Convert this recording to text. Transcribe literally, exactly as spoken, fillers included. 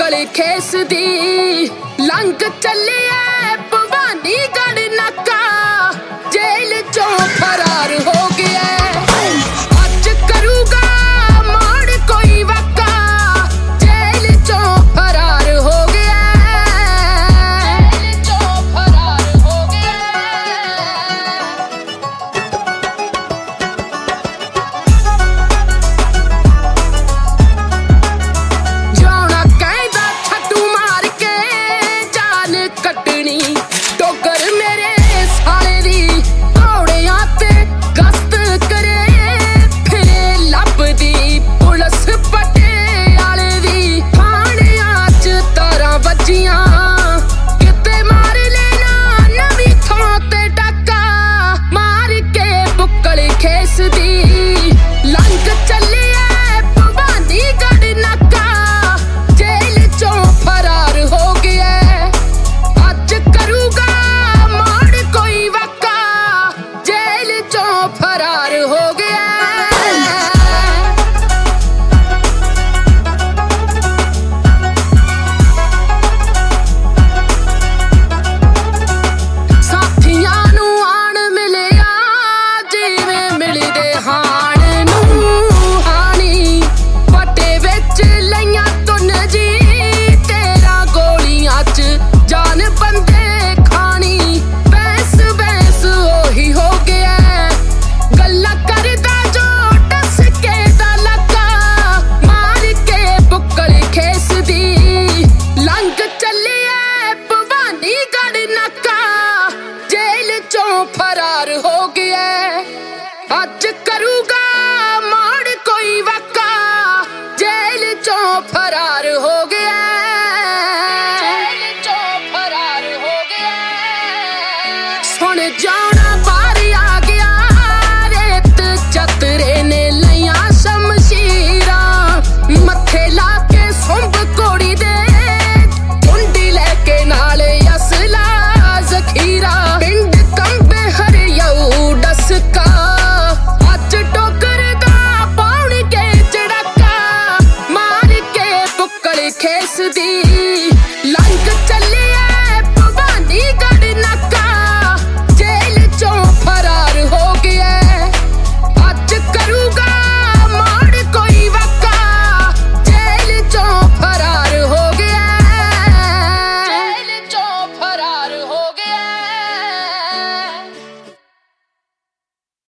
बुक्कल खेस दी लंघ चलिए भवानीगढ़ नाका जेल चों फरार हो गया। अज करूगा मोड़ कोई वाका जेल चों फरार हो गया। जेल चों फरार हो गया। जाना कहदा छड्डू मार के जान कटनी टोकर मेरे साले दी घोड़ियां ते गश्त करे फिरे लभदी पुलिस पटियाले दी थाणियां च तारां वज्जियां किते मार लेना नवीं थां ते डाका मार के बुक्कल खेस दी लंघ चलिए भवानीगढ़ नाका जेल चों फरार हो गया। अज करूगा मोड़ कोई वाका जेल चों फरार हो गया। ਸਾਥੀਆਂ ਨੂੰ ਆਣ ਮਿਲਿਆ ਜਿਵੇਂ ਮਿਲਦੇ ਹਾਣ ਨੂੰ ਹਾਣੀ ਪੱਟੇ ਵਿੱਚ ਲਈਆਂ ਤੁੰਨ ਜੀ ਤੇਰਾ ਗੋਲੀਆਂ 'ਚ ਜਾਨ ਬੰਦੇ ਖਾਣੀ ਬੈਸ ਬੈਸ ਉਹੀ ਹੋ ਗਿਆ। ਗੱਲਾਂ ਕਰਦਾ ਜੋ ਟੱਸ ਕੇ ਦਾ ਲੱਗਾ ਮਾਰ ਕੇ ਬੁੱਕਲ ਖੇਸ ਦੀ ਲੰਘ ਚੱਲਿਏ ਭਵਾਨੀਗढ़ ਨਾਕਾ जेल चों फरार हो गया। अज करूगा मोड़ कोई वाका जेल चों फरार हो गया। जेल चों फरार हो गया। सुन जाना बाहर आ गया रेत चतरे ने लइयां शमशीरां मत्थे ला के सुंभ कोड़ी दे कुंडी लेके नाले असला जखीरा पिंड कंबे हरियाऊ डसका अज टोकर दा पाउण के चड़का मार के बुक्कल खेस दी